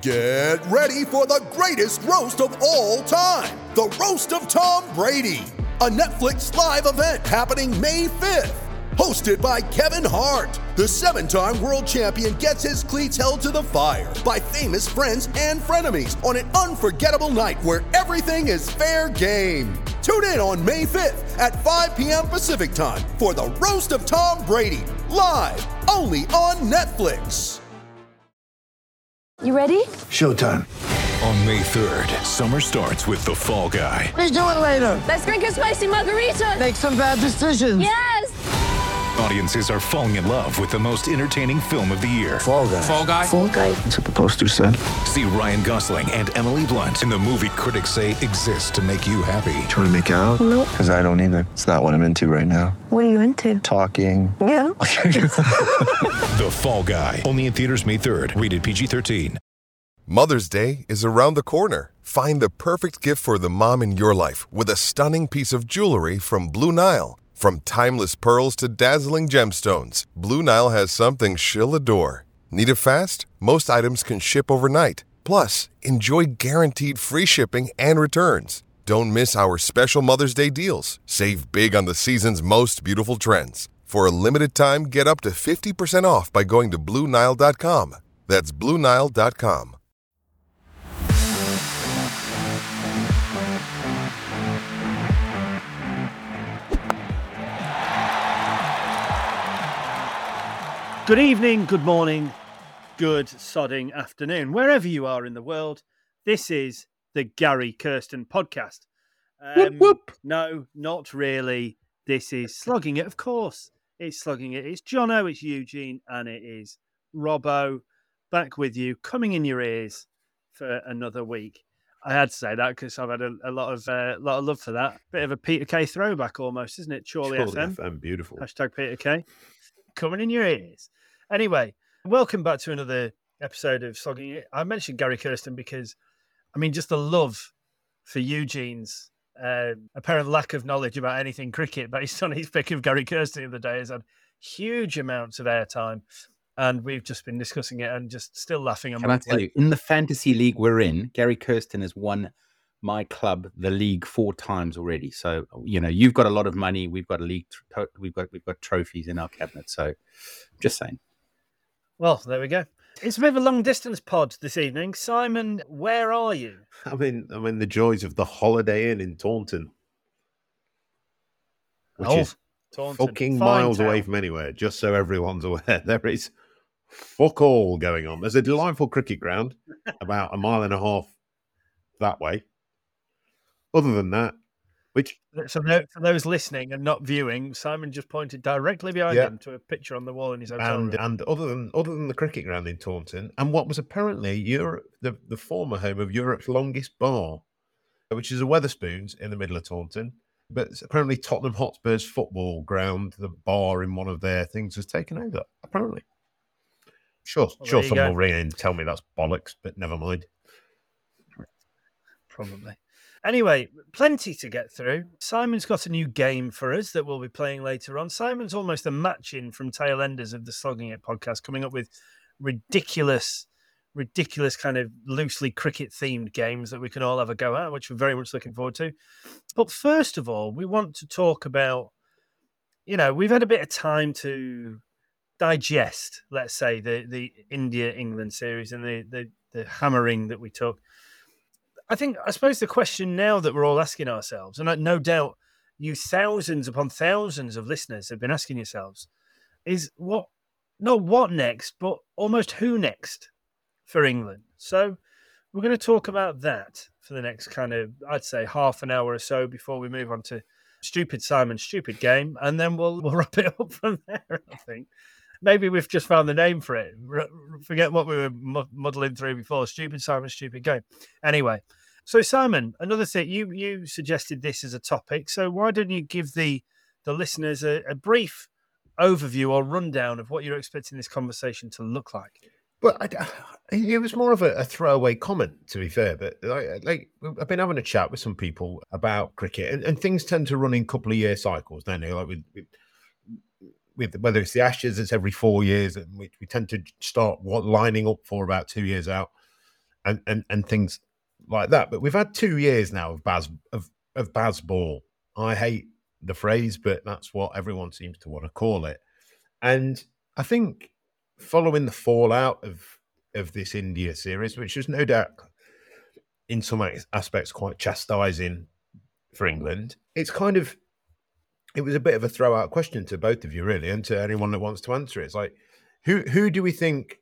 Get ready for the greatest roast of all time, the Roast of Tom Brady, a Netflix live event happening May 5th. Hosted by Kevin Hart, the 7-time world champion gets his cleats held to the fire by famous friends and frenemies on an unforgettable night where everything is fair game. Tune in on May 5th at 5 p.m. Pacific time for the Roast of Tom Brady, live only on Netflix. You ready? Showtime. On May 3rd, summer starts with The Fall Guy. Let's do it later. Let's drink a spicy margarita. Make some bad decisions. Yes! Audiences are falling in love with the most entertaining film of the year. Fall Guy. Fall Guy? Fall Guy. That's what the poster said. See Ryan Gosling and Emily Blunt in the movie critics say exists to make you happy. Trying to make it out? Nope. Because I don't either. It's not what I'm into right now. What are you into? Talking. Yeah. The Fall Guy. Only in theaters May 3rd. Rated PG-13. Mother's Day is around the corner. Find the perfect gift for the mom in your life with a stunning piece of jewelry from Blue Nile. From timeless pearls to dazzling gemstones, Blue Nile has something she'll adore. Need it fast? Most items can ship overnight. Plus, enjoy guaranteed free shipping and returns. Don't miss our special Mother's Day deals. Save big on the season's most beautiful trends. For a limited time, get up to 50% off by going to BlueNile.com. That's BlueNile.com. Good evening, good morning, good sodding afternoon, wherever you are in the world. This is the Gary Kirsten podcast. Whoop, whoop. No, not really. This is Slogging It, of course. It's Slogging It. It's Jono, it's Eugene, and it is Robbo back with you, coming in your ears for another week. I had to say that because I've had a lot of love for that. Bit of a Peter Kay throwback almost, isn't it? Chorley FM. Beautiful. Hashtag Peter Kay. Coming in your ears. Anyway, welcome back to another episode of Slogging It. I mentioned Gary Kirsten because, I mean, just the love for Eugene's apparent lack of knowledge about anything cricket based on his pick of Gary Kirsten the other day has had huge amounts of airtime. And we've just been discussing it and just still laughing. Can I tell you, in the fantasy league we're in, Gary Kirsten has won my club the league 4 times already. So, you know, you've got a lot of money. We've got a league. We've got trophies in our cabinet. So, just saying. Well, there we go. It's a bit of a long distance pod this evening. Simon, where are you? I'm in the joys of the Holiday Inn in Taunton, which is Taunton. fucking Fine miles town. away from anywhere. Just so everyone's aware, there is fuck all going on. There's a delightful cricket ground about 1.5 miles that way. Other than that, So for those listening and not viewing, Simon just pointed directly behind him to a picture on the wall in his hotel room. and other than the cricket ground in Taunton, and what was apparently Europe, the former home of Europe's longest bar, which is a Weatherspoons in the middle of Taunton. But apparently Tottenham Hotspur's football ground, the bar in one of their things, was taken over. Apparently, sure, someone will ring in and tell me that's bollocks, but never mind. Probably. Anyway, plenty to get through. Simon's got a new game for us that we'll be playing later on. Simon's almost a match-in from tail enders of the Slogging It podcast, coming up with ridiculous kind of loosely cricket-themed games that we can all have a go at, which we're very much looking forward to. But first of all, we want to talk about, you know, we've had a bit of time to digest, let's say, the India-England series and the hammering that we took. I suppose the question now that we're all asking ourselves, and no doubt you thousands upon thousands of listeners have been asking yourselves, is not what next, but almost who next for England. So we're going to talk about that for the next kind of, I'd say, half an hour or so before we move on to Stupid Simon's Stupid Game, and then we'll wrap it up from there, I think. Maybe we've just found the name for it. Forget what we were muddling through before. Stupid Simon's Stupid Game. Anyway, so Simon, another thing, you suggested this as a topic. So why don't you give the listeners a brief overview or rundown of what you're expecting this conversation to look like? Well, it was more of a throwaway comment, to be fair. But I've been having a chat with some people about cricket, and things tend to run in couple of year cycles, don't they? Like with whether it's the Ashes, it's every 4 years, and we tend to start lining up for about 2 years out. and things like that. But we've had 2 years now of Baz ball. I hate the phrase, but that's what everyone seems to want to call it. And I think following the fallout of this India series, which is no doubt in some aspects quite chastising for England, it was a bit of a throw out question to both of you, really, and to anyone that wants to answer it. It's like, who do we think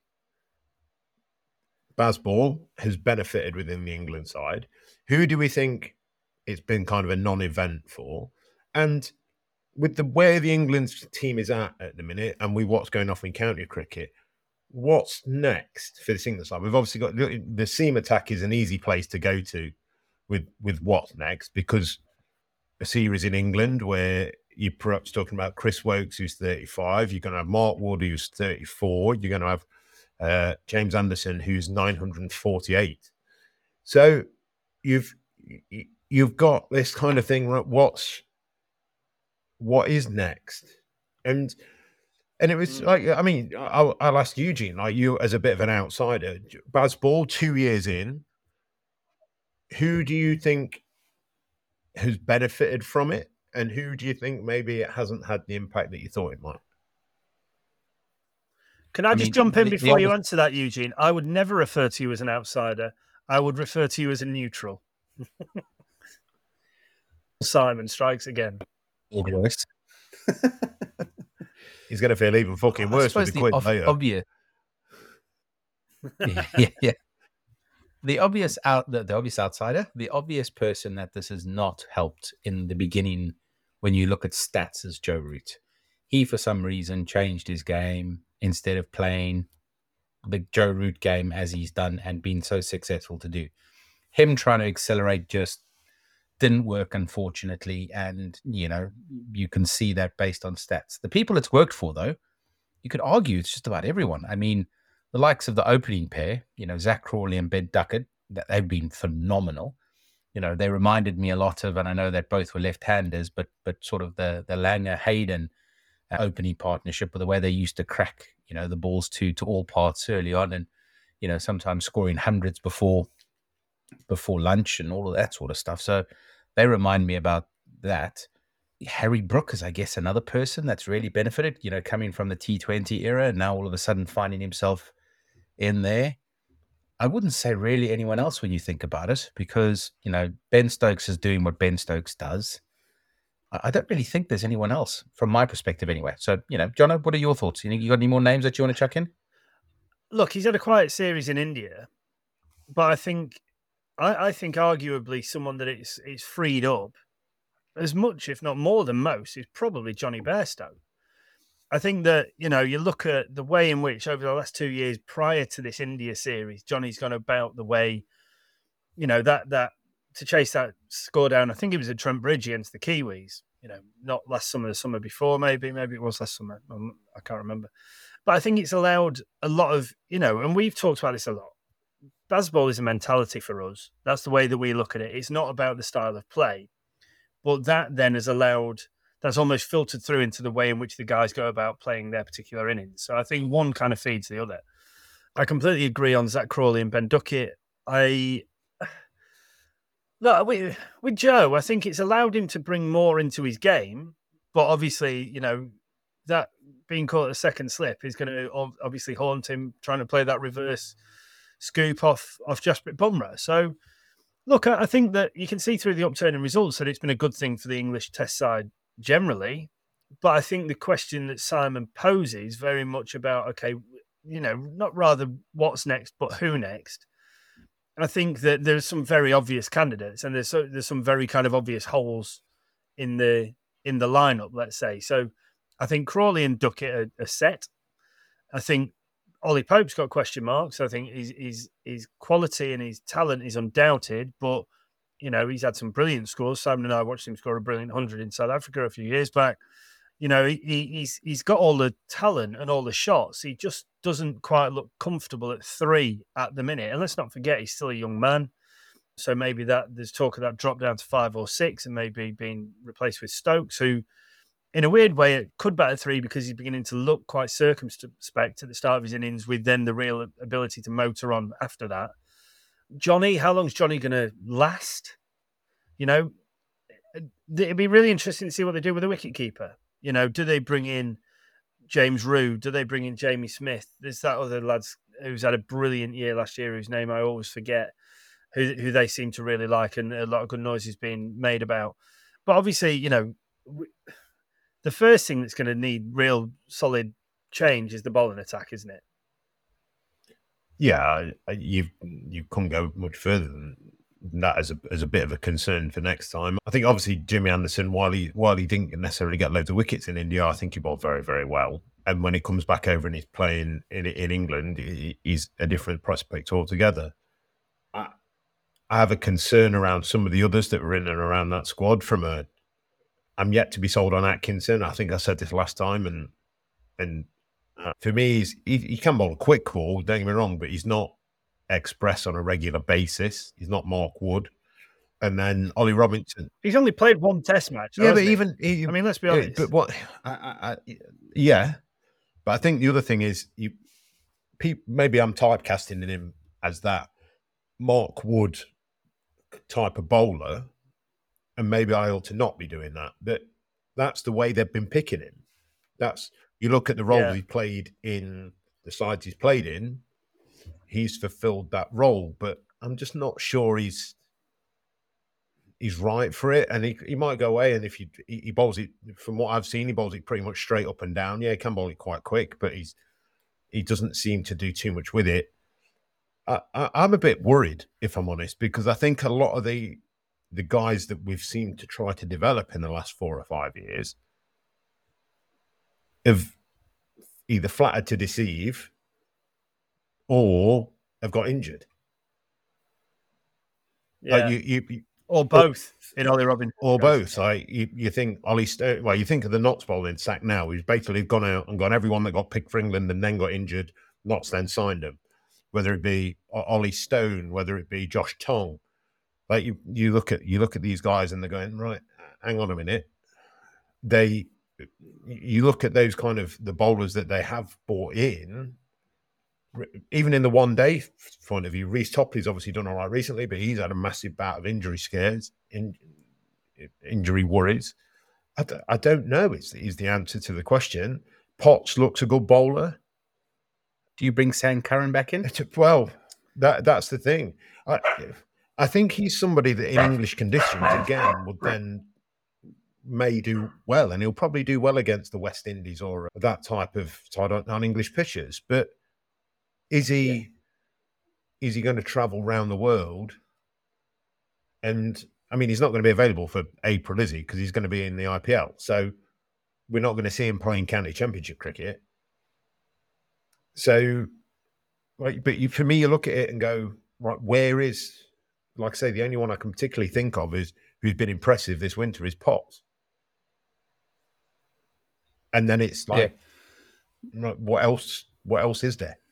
Baz ball has benefited within the England side? Who do we think it's been kind of a non-event for? And with the way the England team is at the minute, and with what's going off in county cricket, what's next for this England side? We've obviously got the seam attack is an easy place to go to with what's next, because a series in England where you're perhaps talking about Chris Wokes, who's 35, you're going to have Mark Wood, who's 34, you're going to have James Anderson, who's 948. So you've got this kind of thing, right? What is next? And it was like, I mean, I'll ask Eugene, like you as a bit of an outsider, Baz ball, 2 years in, who do you think has benefited from it? And who do you think maybe it hasn't had the impact that you thought it might? Can I just jump in before you answer that, Eugene? I would never refer to you as an outsider. I would refer to you as a neutral. Simon strikes again. Or worse. He's going to feel even fucking worse with the quid later. Obvious. Yeah. The obvious outsider, the obvious person that this has not helped in the beginning when you look at stats is Joe Root. He, for some reason, changed his game instead of playing the Joe Root game as he's done and been so successful to do. Him trying to accelerate just didn't work, unfortunately. And, you can see that based on stats. The people it's worked for, though, you could argue it's just about everyone. I mean, the likes of the opening pair, Zach Crawley and Ben Duckett, they've been phenomenal. They reminded me a lot of, and I know that both were left-handers, but sort of the Langer-Hayden opening partnership, with the way they used to crack, the balls to all parts early on, and, sometimes scoring hundreds before lunch and all of that sort of stuff. So they remind me about that. Harry Brook is, I guess, another person that's really benefited, coming from the T20 era and now all of a sudden finding himself in there. I wouldn't say really anyone else when you think about it, because, Ben Stokes is doing what Ben Stokes does. I don't really think there's anyone else from my perspective anyway. So, Jono, what are your thoughts? You got any more names that you want to chuck in? Look, he's had a quiet series in India, but I think arguably someone that it's freed up as much, if not more than most, is probably Johnny Bairstow. I think that, you look at the way in which over the last 2 years prior to this India series, Johnny's gone about the way, that to chase that score down. I think it was at Trent Bridge against the Kiwis, not last summer, the summer before, maybe it was last summer. I can't remember. But I think it's allowed a lot of, and we've talked about this a lot. Baz ball is a mentality for us. That's the way that we look at it. It's not about the style of play. But that then has allowed, that's almost filtered through into the way in which the guys go about playing their particular innings. So I think one kind of feeds the other. I completely agree on Zach Crawley and Ben Duckett. With Joe, I think it's allowed him to bring more into his game. But obviously, that being caught a second slip is going to obviously haunt him, trying to play that reverse scoop off Jasprit Bumrah. So, look, I think that you can see through the upturning results that it's been a good thing for the English Test side generally. But I think the question that Simon poses very much about, okay, not rather what's next, but who next. I think that there's some very obvious candidates, and there's some very kind of obvious holes in the lineup, let's say. So I think Crawley and Duckett are set. I think Ollie Pope's got question marks. I think his quality and his talent is undoubted, but he's had some brilliant scores. Simon and I watched him score a brilliant 100 in South Africa a few years back. He's got all the talent and all the shots. He just doesn't quite look comfortable at 3 at the minute. And let's not forget, he's still a young man. So maybe that there's talk of that drop down to 5 or 6 and maybe being replaced with Stokes, who, in a weird way, it could bat at 3 because he's beginning to look quite circumspect at the start of his innings, with then the real ability to motor on after that. Johnny, how long's Johnny going to last? You know, it'd be really interesting to see what they do with the wicketkeeper. You know, do they bring in James Root? Do they bring in Jamie Smith? There's that other lad who's had a brilliant year last year, whose name I always forget, who they seem to really like, and a lot of good noise is being made about. But obviously, you know, the first thing that's going to need real solid change is the bowling attack, isn't it? Yeah, you couldn't go much further than that as a bit of a concern for next time. I think obviously Jimmy Anderson, while he didn't necessarily get loads of wickets in India, I think he bowled very, very well. And when he comes back over and he's playing in England, he's a different prospect altogether. I have a concern around some of the others that were in and around that squad. I'm yet to be sold on Atkinson. I think I said this last time, and for me, he can bowl a quick ball, don't get me wrong, but he's not express on a regular basis. He's not Mark Wood. And then Ollie Robinson. He's only played one test match. Yeah, but he? even... I mean, let's be honest. But what... yeah. But I think the other thing is, maybe I'm typecasting him as that Mark Wood type of bowler, and maybe I ought to not be doing that. But that's the way they've been picking him. You look at the role he played in the sides he's played in, he's fulfilled that role, but I'm just not sure he's right for it. And he might go away, and if he bowls it, from what I've seen, he bowls it pretty much straight up and down. Yeah, he can bowl it quite quick, but he doesn't seem to do too much with it. I'm a bit worried, if I'm honest, because I think a lot of the guys that we've seemed to try to develop in the last 4 or 5 years have either flattered to deceive or have got injured. Yeah. Or both in Ollie Robinson. Or both. You think Ollie Stone, well, you think of the Notts bowling sack now. He's basically gone out and got everyone that got picked for England and then got injured. Notts then signed him. Whether it be Ollie Stone, whether it be Josh Tong. Like you look at these guys and they're going, right, hang on a minute. You look at those kind of the bowlers that they have brought in, even in the one day point of view. Reece Topley's obviously done all right recently, but he's had a massive bout of injury scares, injury worries. I don't know is the answer to the question. Potts looks a good bowler. Do you bring Sam Curran back in? Well, that's the thing. I think he's somebody that in English conditions, again, would then may do well, and he'll probably do well against the West Indies or that type of side on English pitches. But is he going to travel around the world? And I mean, he's not going to be available for April, is he? Because he's going to be in the IPL. So we're not going to see him playing county championship cricket. So, for me, you look at it and go, right, where is, like I say, the only one I can particularly think of is who's been impressive this winter is Potts. And then it's like, what else? What else is there?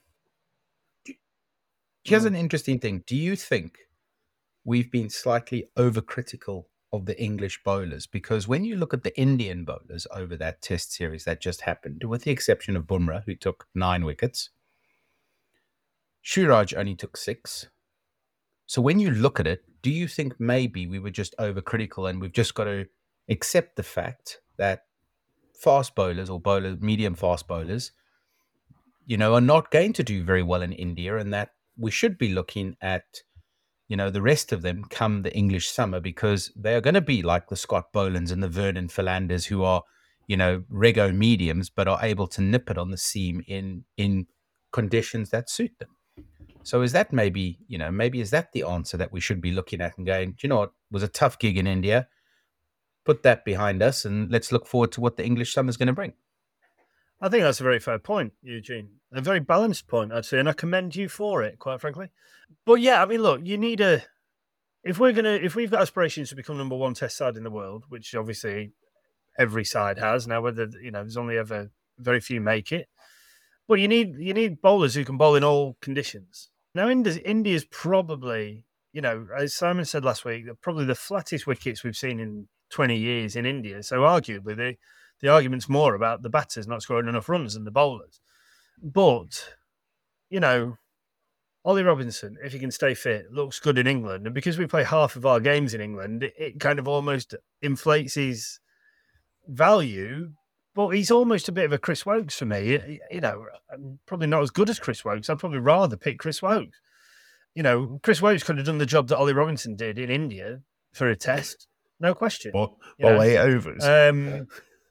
Here's an interesting thing. Do you think we've been slightly overcritical of the English bowlers? Because when you look at the Indian bowlers over that test series that just happened, with the exception of Bumrah, who took 9 wickets, Shuraj only took 6. So when you look at it, do you think maybe we were just overcritical and we've just got to accept the fact that fast bowlers or medium fast bowlers, are not going to do very well in India, and that we should be looking at, the rest of them come the English summer, because they are going to be like the Scott Bolans and the Vernon Philanders, who are, rego mediums, but are able to nip it on the seam in conditions that suit them. So is that maybe is that the answer that we should be looking at and going, do you know what, it was a tough gig in India, put that behind us, and let's look forward to what the English summer is going to bring? I think that's a very fair point, Eugene. A very balanced point, I'd say, and I commend you for it, quite frankly. But yeah, I mean, look, you need if we've got aspirations to become number 1 test side in the world, which obviously every side has now, whether there's only ever very few make it, but you need bowlers who can bowl in all conditions. Now, India's probably, as Simon said last week, probably the flattest wickets we've seen in 20 years in India. So arguably, the argument's more about the batters not scoring enough runs than the bowlers. But, on Ollie Robinson, if he can stay fit, looks good in England. And because we play half of our games in England, it kind of almost inflates his value. But he's almost a bit of a Chris Wokes for me. You know, I'm probably not as good as Chris Wokes. I'd probably rather pick Chris Wokes. You know, Chris Wokes could have done the job that Ollie Robinson did in India for a test. No question. Well, 8 overs. I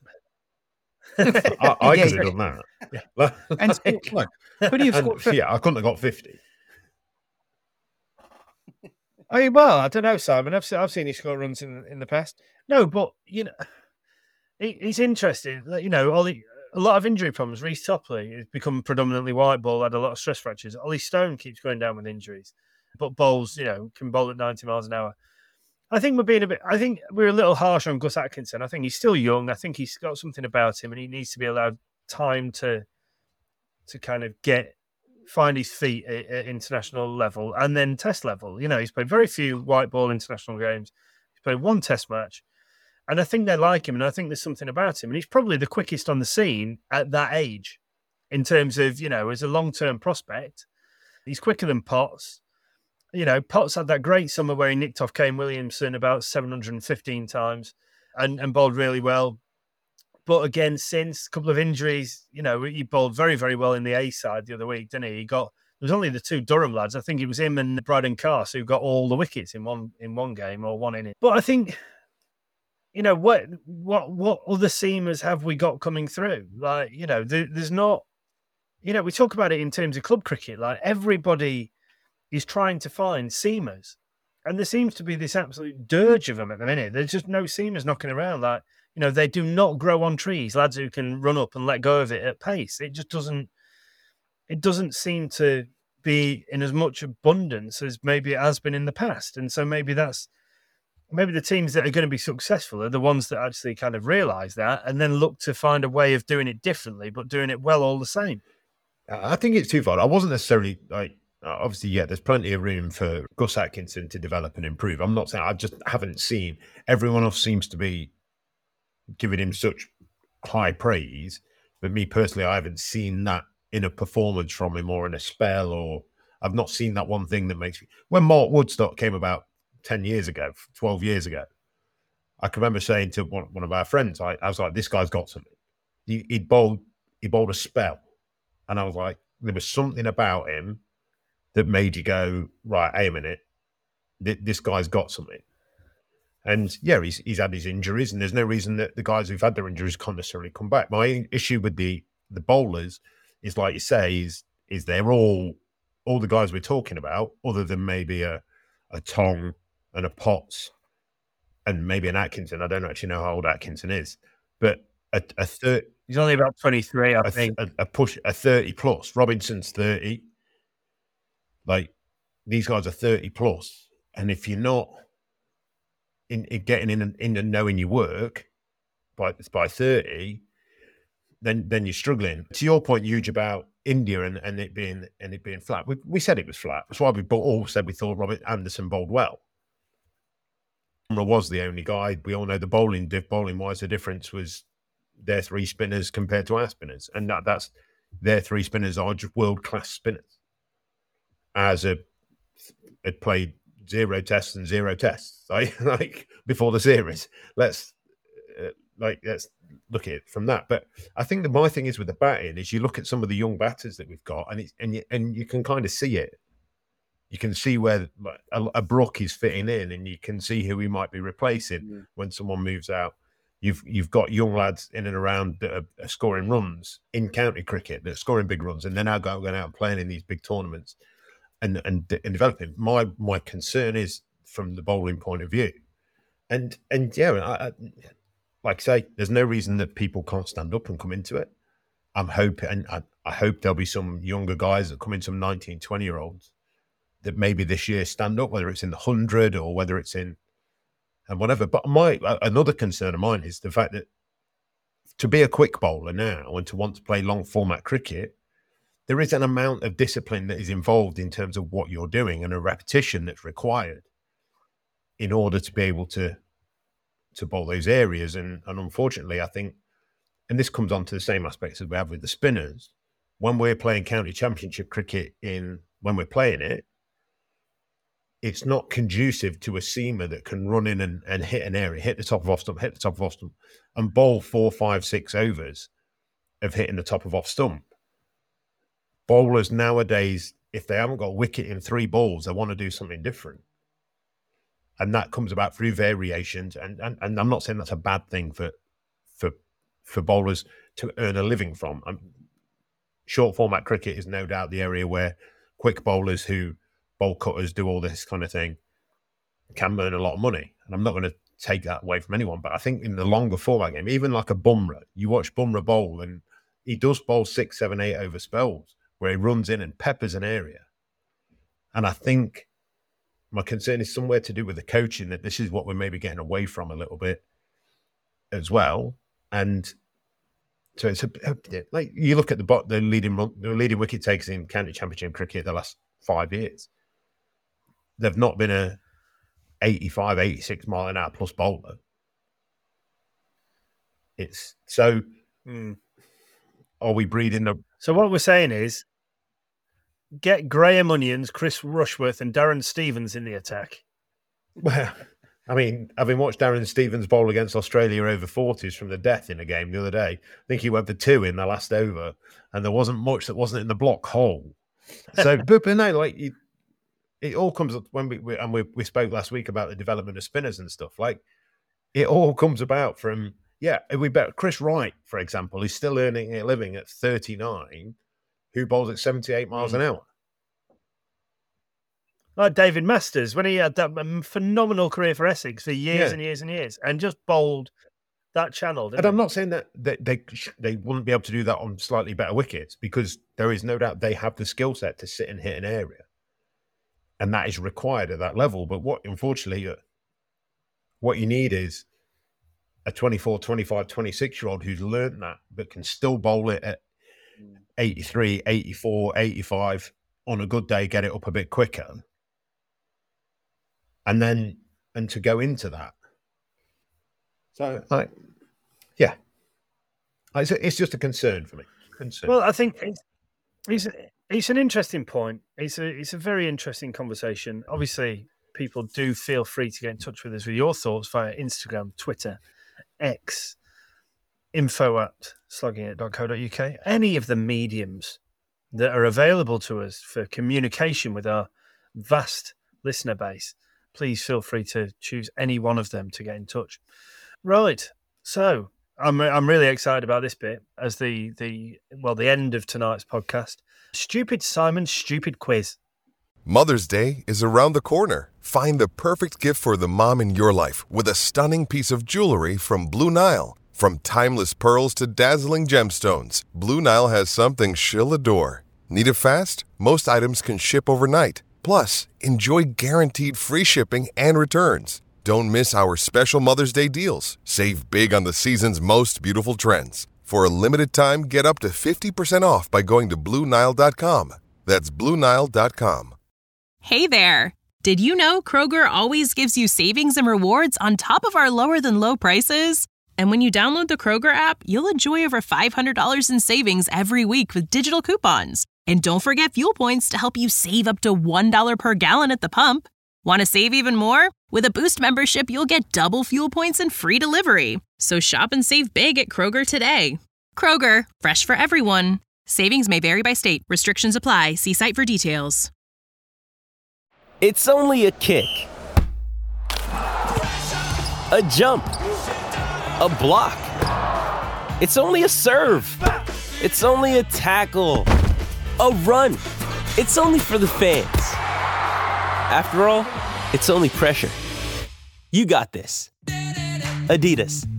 could have done that. Yeah. And look, could he have scored? Yeah, I couldn't have got 50. I mean, well, I don't know, Simon. I've seen you score runs in the past. No, but you know, he's interesting. You know, Ollie, a lot of injury problems. Reece Topley has become predominantly white ball, had a lot of stress fractures. Ollie Stone keeps going down with injuries, but bowls, you know, can bowl at 90 miles an hour. I think I think we're a little harsh on Gus Atkinson. I think he's still young. I think he's got something about him, and he needs to be allowed time to kind of find his feet at international level and then test level. You know, he's played very few white ball international games. He's played one test match. And I think they like him, and I think there's something about him. And he's probably the quickest on the scene at that age in terms of, you know, as a long-term prospect. He's quicker than Potts. You know, Potts had that great summer where he nicked off Kane Williamson about 715 times and bowled really well. But again, since a couple of injuries, you know, he bowled very, very well in the A side the other week, didn't he? There was only the two Durham lads. I think it was him and Bryden Carse who got all the wickets in one game or one inning. But I think, you know, what other seamers have we got coming through? Like, you know, there's not, you know, we talk about it in terms of club cricket. Like, everybody is trying to find seamers. And there seems to be this absolute dirge of them at the minute. There's just no seamers knocking around. Like, you know, they do not grow on trees, lads who can run up and let go of it at pace. It just doesn't seem to be in as much abundance as maybe it has been in the past. And so maybe the teams that are going to be successful are the ones that actually kind of realise that and then look to find a way of doing it differently, but doing it well all the same. I think it's twofold. I wasn't necessarily obviously, yeah, there's plenty of room for Gus Atkinson to develop and improve. I'm not saying, I just haven't seen. Everyone else seems to be giving him such high praise, but me personally, I haven't seen that in a performance from him or in a spell, or I've not seen that one thing that makes me. When Mark Woodstock came about 10 years ago, 12 years ago, I can remember saying to one of our friends, I was like, this guy's got something. He bowled a spell, and I was like, there was something about him that made you go, right, hey a minute, this guy's got something. And yeah, he's had his injuries, and there's no reason that the guys who've had their injuries can't necessarily come back. My issue with the bowlers is, like you say, is they're all the guys we're talking about, other than maybe a Tong and a Potts and maybe an Atkinson. I don't actually know how old Atkinson is, but a third. He's only about 23, I think. A 30 plus. Robinson's 30. Like, these guys are 30 plus, and if you're not in getting in and knowing your work by 30, then you're struggling. To your point, Huge, about India and it being flat. We said it was flat. That's why we all said we thought Robert Anderson bowled well. Was the only guy. We all know the bowling wise, the difference was their three spinners compared to our spinners, and that's their three spinners are just world class spinners. As had played 0 tests and 0 tests, like before the series. Let's look at it from that. But I think that my thing is with the batting is you look at some of the young batters that we've got, and you can kind of see it. You can see where a Brook is fitting in, and you can see who he might be replacing when someone moves out. You've got young lads in and around that are scoring runs in county cricket, that are scoring big runs, and they're now going out and playing in these big tournaments and developing. My concern is from the bowling point of view, and yeah, I like I say, there's no reason that people can't stand up and come into it. I'm hoping, and I hope there'll be some younger guys that come in, some 19, 20-year-olds that maybe this year stand up, whether it's in the 100 or whether it's in and whatever. But another concern of mine is the fact that to be a quick bowler now and to want to play long format cricket, there is an amount of discipline that is involved in terms of what you're doing and a repetition that's required in order to be able to bowl those areas. And unfortunately, I think, and this comes on to the same aspects as we have with the spinners, when we're playing county championship cricket in when we're playing it, it's not conducive to a seamer that can run in and hit an area, hit the top of off stump, hit the top of off stump, and bowl 4, 5, 6 overs of hitting the top of off stump. Bowlers nowadays, if they haven't got a wicket in 3 balls, they want to do something different. And that comes about through variations. And I'm not saying that's a bad thing for bowlers to earn a living from. Short format cricket is no doubt the area where quick bowlers who bowl cutters, do all this kind of thing, can earn a lot of money. And I'm not going to take that away from anyone. But I think in the longer format game, even like a Bumrah, you watch Bumrah bowl and he does bowl 6, 7, 8 over spells where he runs in and peppers an area. And I think my concern is somewhere to do with the coaching, that this is what we're maybe getting away from a little bit as well. And so it's like you look at the leading wicket takers in county championship cricket the last 5 years. They've not been a 85, 86 mile an hour plus bowler. It's so. Are we breeding the? So what we're saying is, get Graham Onions, Chris Rushworth, and Darren Stevens in the attack. Well, I mean, having watched Darren Stevens bowl against Australia over 40s from the death in a game the other day, I think he went for 2 in the last over, and there wasn't much that wasn't in the block hole. So, but no, like it all comes up when we spoke last week about the development of spinners and stuff. Like it all comes about from we bet Chris Wright, for example, is still earning a living at 39, who bowls at 78 miles an hour. Like David Masters, when he had that phenomenal career for Essex for years and years and years, and just bowled that channel. And I'm not saying that they wouldn't be able to do that on slightly better wickets, because there is no doubt they have the skill set to sit and hit an area. And that is required at that level. But unfortunately, what you need is a 24, 25, 26-year-old who's learned that, but can still bowl it at 83, 84, 85, on a good day, get it up a bit quicker. And to go into that. So, it's just a concern for me. Well, I think it's an interesting point. It's a very interesting conversation. Obviously, people do feel free to get in touch with us with your thoughts via Instagram, Twitter, X, info@sloggingit.co.uk, any of the mediums that are available to us for communication with our vast listener base. Please feel free to choose any one of them to get in touch. Right. So I'm really excited about this bit as the end of tonight's podcast. Stupid Simon's Stupid Quiz. Mother's Day is around the corner. Find the perfect gift for the mom in your life with a stunning piece of jewelry from Blue Nile. From timeless pearls to dazzling gemstones, Blue Nile has something she'll adore. Need it fast? Most items can ship overnight. Plus, enjoy guaranteed free shipping and returns. Don't miss our special Mother's Day deals. Save big on the season's most beautiful trends. For a limited time, get up to 50% off by going to BlueNile.com. That's BlueNile.com. Hey there! Did you know Kroger always gives you savings and rewards on top of our lower-than-low prices? And when you download the Kroger app, you'll enjoy over $500 in savings every week with digital coupons. And don't forget fuel points to help you save up to $1 per gallon at the pump. Want to save even more? With a Boost membership, you'll get double fuel points and free delivery. So shop and save big at Kroger today. Kroger, fresh for everyone. Savings may vary by state. Restrictions apply. See site for details. It's only a kick, a jump, a block. It's only a serve. It's only a tackle, a run. It's only for the fans. After all, it's only pressure. You got this. Adidas.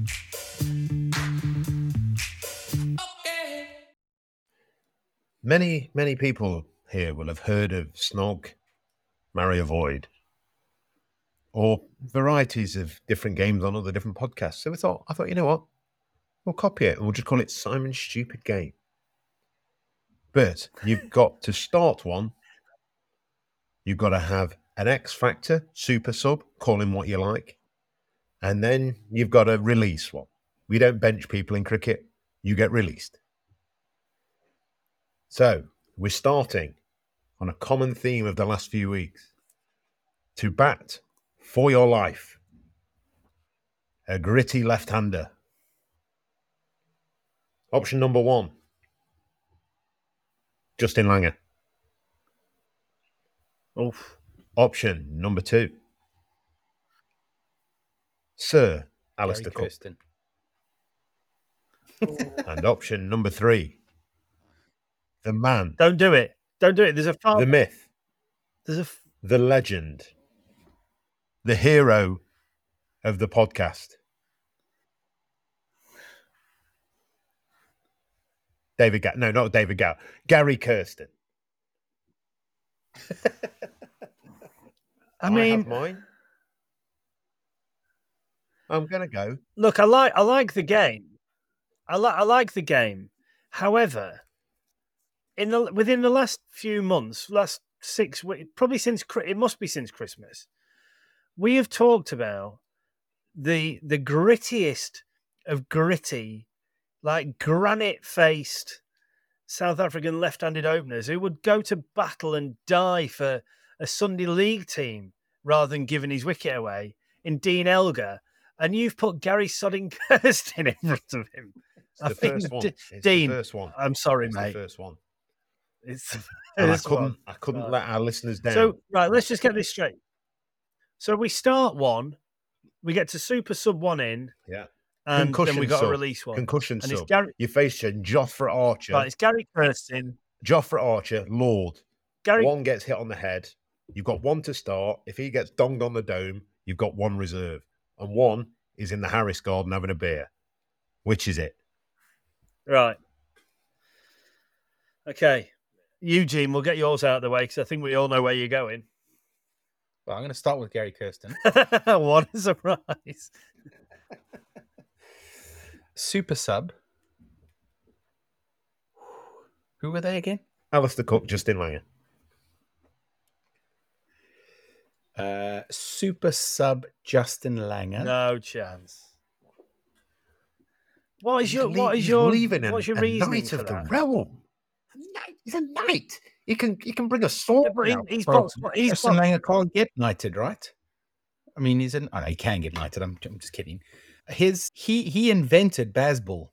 Many people here will have heard of Snog, Marry Avoid, or varieties of different games on other different podcasts. So I thought, you know what? We'll copy it and we'll just call it Simon's Stupid Game. But you've got to start one. You've got to have an X Factor, super sub, call him what you like. And then you've got to release one. We don't bench people in cricket. You get released. So we're starting on a common theme of the last few weeks. To bat for your life, a gritty left-hander. Option number 1, Justin Langer. Oof. Option number 2, Sir Alistair Gary Cook. Kirsten. And option number 3, the man, Don't do it. Don't do it. There's a the myth, There's a the legend, the hero of the podcast. David Gow. No, not David Gow. Gary Kirsten. I mean, have mine. I'm gonna go. look, I like the game. I like the game. However, within the last few months, last 6 weeks, probably it must be since Christmas, we have talked about the grittiest of gritty, like granite-faced South African left-handed openers who would go to battle and die for a Sunday League team rather than giving his wicket away in Dean Elgar. And you've put Gary Sodding Kirsten in front of him. It's the first one. It's Dean, the first one. I'm sorry, It's mate. the first one. It's the And first one. I couldn't let our listeners down. So, right, let's just get this straight. So we start one, we get to Super Sub 1 in, yeah. and Concussion then we got sub. to release one. Concussion And it's sub. Gary, You face Jofra Archer. right, it's Gary Kirsten. Jofra Archer, Lord. Gary, One gets hit on the head. You've got one to start. If he gets donged on the dome, you've got one reserve. And one is in the Harris Garden having a beer. Which is it? right. Okay. Eugene, we'll get yours out of the way because I think we all know where you're going. Well, I'm going to start with Gary Kirsten. What a surprise. Super sub. Who were they again? Alistair Cook, Justin Langer. Super sub Justin Langer. No chance. What is your He's leaving what's your a reasoning knight for of the that? realm. He's a knight. He can bring a sword. Yeah, but out. he's Well, got, he's Justin got, Langer can't get knighted, right? I mean, he can get knighted. I'm just kidding. He invented Bazball.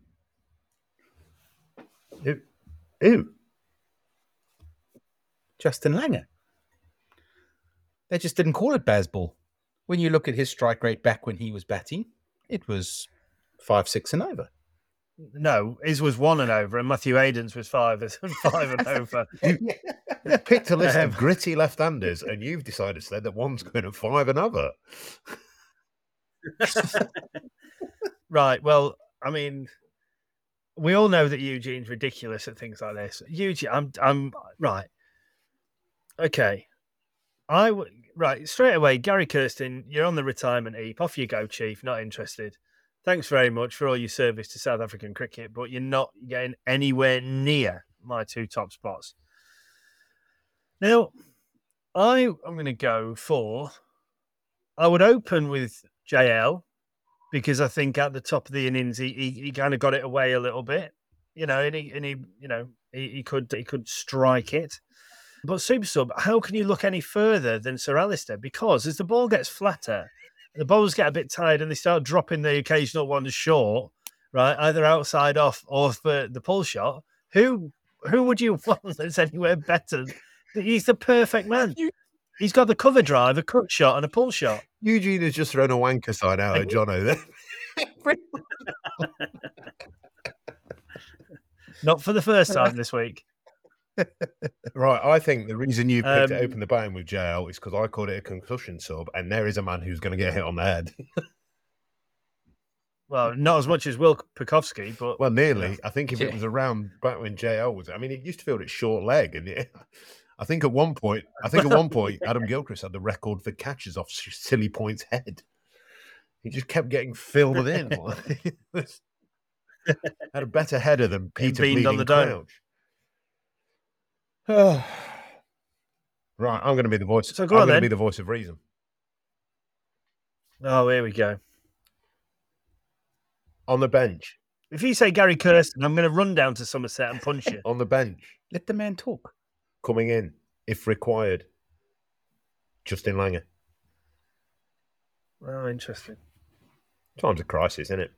Who? Justin Langer. They just didn't call it Bazball. When you look at his strike rate back when he was batting, it was 5, 6 and over. no, his was 1 and over, and Matthew Aiden's was 5 and over. You picked a list of gritty left-handers, and you've decided to say that one's going at 5 and over. Right. Well, I mean, we all know that Eugene's ridiculous at things like this. Eugene, I'm right. Okay. Right, straight away, Gary Kirsten, you're on the retirement heap. Off you go, Chief. Not interested. Thanks very much for all your service to South African cricket, but you're not getting anywhere near my 2 top spots. Now, I'm going to go for. I would open with JL because I think at the top of the innings he kind of got it away a little bit, and he could strike it. But Super Sub, how can you look any further than Sir Alistair? Because as the ball gets flatter, the bowlers get a bit tired and they start dropping the occasional one short, right? Either outside off or for the pull shot. Who would you want that's anywhere better? He's the perfect man. He's got the cover drive, a cut shot, and a pull shot. Eugene has just thrown a wanker side out at Jono there. Not for the first time this week. Right, I think the reason you picked to open the batting with JL is because I called it a concussion sub, and there is a man who's going to get hit on the head. Well, not as much as Will Pekowski, but well, nearly. I think if it was around back when JL was, I mean, he used to field it short leg, and I think at one point, Adam Gilchrist had the record for catches off Silly Point's head. He just kept getting filled in. Had a better header than Peter Bleeding on the dome. Crouch. Right, I'm going to be the voice. So I'm go on, going to then. be the voice of reason. Oh, here we go. On the bench. If you say Gary Kirsten, I'm going to run down to Somerset and punch you. On the bench. Let the man talk. coming in, if required. Justin Langer. Oh, interesting. Time's a crisis, isn't it?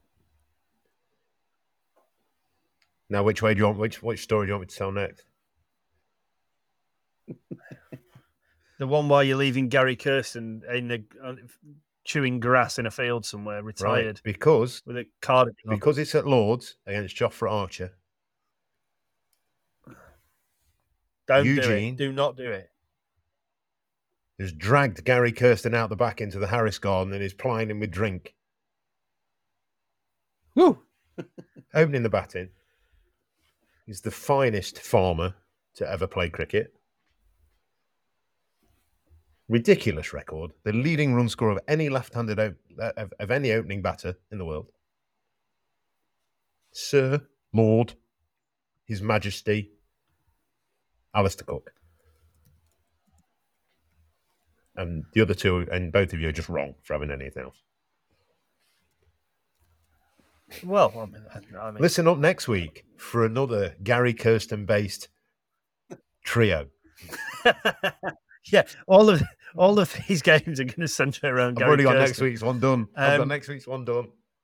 Now, which way do you want? Which story do you want me to tell next? The one where you're leaving Gary Kirsten in the chewing grass in a field somewhere, retired, Right, because with a card. Because it's at Lords against Jofra Archer. Don't do Eugene it. Do not do it. has dragged Gary Kirsten out the back into the Harris Garden and is plying him with drink. Woo! Opening the batting. He's the finest farmer to ever play cricket. Ridiculous record. The leading run scorer of any left-handed of any opening batter in the world. Sir, Lord, His Majesty, Alistair Cook. And the other two, and both of you are just wrong for having anything else. Well, I mean, Listen up next week for another Gary Kirsten-based trio. Yeah, all of these games are going to centre around. I've Gary already got Kirsten. next week's one done. I've got next week's one done.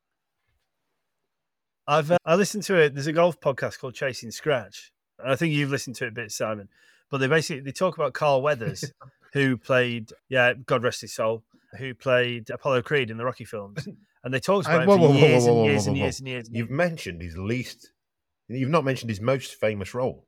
I listened to it. There's a golf podcast called Chasing Scratch. And I think you've listened to it a bit, Simon. But they talk about Carl Weathers, who played, God rest his soul, who played Apollo Creed in the Rocky films. And they talked about him for years and years and years and years. You've mentioned his least. You've not mentioned his most famous role.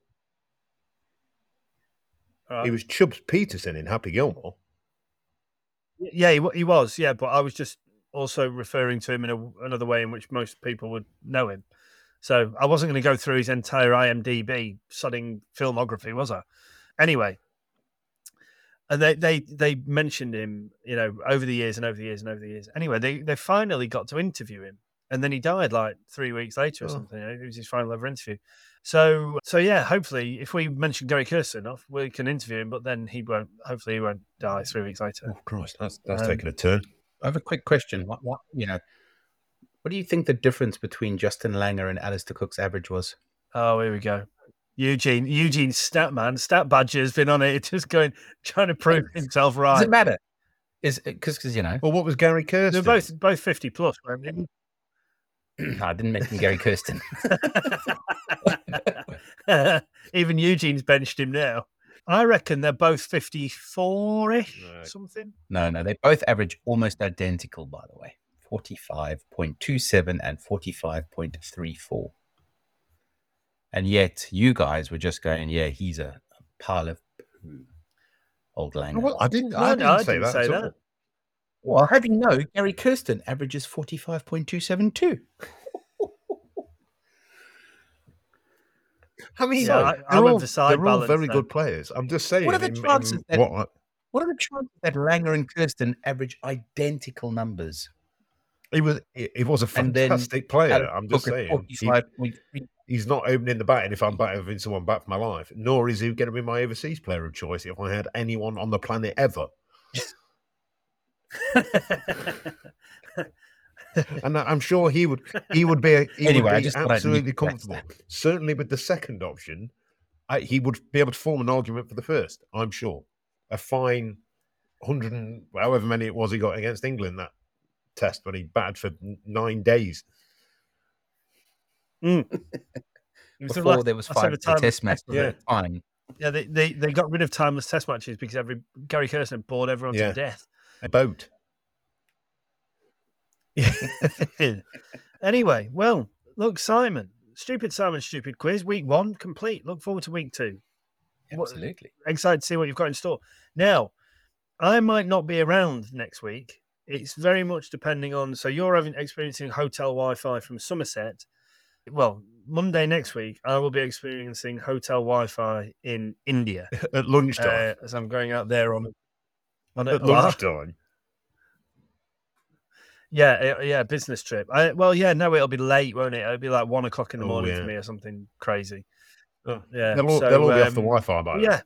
He was Chubbs Peterson in Happy Gilmore. Yeah, he was. Yeah, but I was just also referring to him in another way in which most people would know him. So I wasn't going to go through his entire IMDb sodding filmography, was I? Anyway, and they mentioned him, over the years and over the years and over the years. Anyway, they finally got to interview him, and then he died like 3 weeks later or something. It was his final ever interview. So yeah, hopefully, if we mention Gary Kirsten enough, we can interview him. But then hopefully, he won't die 3 weeks later. Oh Christ, that's taking a turn. I have a quick question. What do you think the difference between Justin Langer and Alistair Cook's average was? Oh, here we go. Eugene stat badger has been on it, just trying to prove himself right. Does it matter? Is because Well, what was Gary Kirsten? They're both 50 plus, weren't they? No, I didn't mention Gary Kirsten. Even Eugene's benched him now. I reckon they're both 54-ish, something. No, they both average almost identical, by the way. 45.27 and 45.34. And yet you guys were just going, yeah, he's a pile of poo, old Langer. Well, I didn't say that at all. Well, how do you know Gary Kirsten averages 45.272? I mean, they're all very good players. I'm just saying. What are the chances that Langer and Kirsten average identical numbers? He was a fantastic player. I'm just saying. He's not opening the batting if I'm having someone bat for my life, nor is he going to be my overseas player of choice if I had anyone on the planet ever. And I'm sure he would be absolutely comfortable. Certainly with the second option, he would be able to form an argument for the first, I'm sure. A fine 100 and however many it was he got against England that test when he batted for 9 days. Before there was 5 test matches. Yeah. Fine. Yeah, they got rid of timeless test matches because Gary Kirsten bored everyone to death. A boat. Anyway, well, look, Simon, stupid quiz, week 1 complete. Look forward to week 2. Absolutely. Excited to see what you've got in store. Now, I might not be around next week. It's very much depending on. So you're experiencing hotel Wi-Fi from Somerset. Well, Monday next week, I will be experiencing hotel Wi-Fi in India at lunchtime. As I'm going out there on lunchtime. Yeah, business trip. It'll be late, won't it? It'll be like 1 o'clock in the morning for me or something crazy. Oh, yeah, they'll all be off the Wi-Fi by then.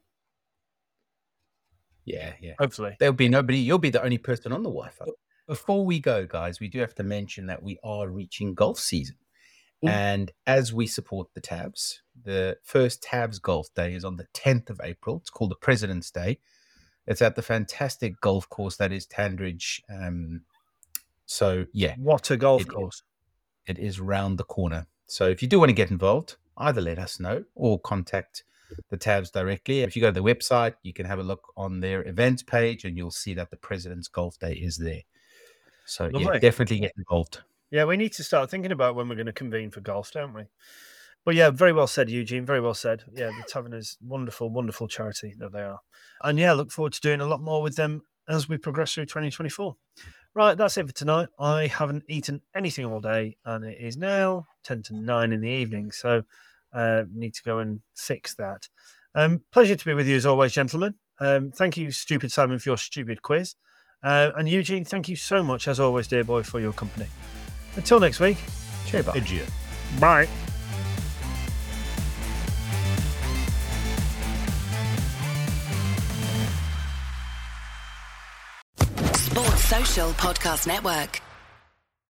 Yeah. Hopefully. There'll be nobody. You'll be the only person on the Wi-Fi. Before we go, guys, we do have to mention that we are reaching golf season. And as we support the Tabs, the first Tabs Golf Day is on the 10th of April. It's called the President's Day. It's at the fantastic golf course that is Tandridge. So, yeah. What a golf course. It is round the corner. So if you do want to get involved, either let us know or contact the Tabs directly. If you go to the website, you can have a look on their events page and you'll see that the President's Golf Day is there. So, yeah, definitely get involved. Yeah, we need to start thinking about when we're going to convene for golf, don't we? But yeah, very well said, Eugene. Very well said. Yeah, the Tavern is wonderful, wonderful charity that they are. And yeah, look forward to doing a lot more with them as we progress through 2024. Right, that's it for tonight. I haven't eaten anything all day, and it is now 10 to 9 in the evening, so need to go and fix that. Pleasure to be with you as always, gentlemen. Thank you, Stupid Simon, for your stupid quiz. And Eugene, thank you so much, as always, dear boy, for your company. Until next week, cheer bye. Bye. Sports Social Podcast Network.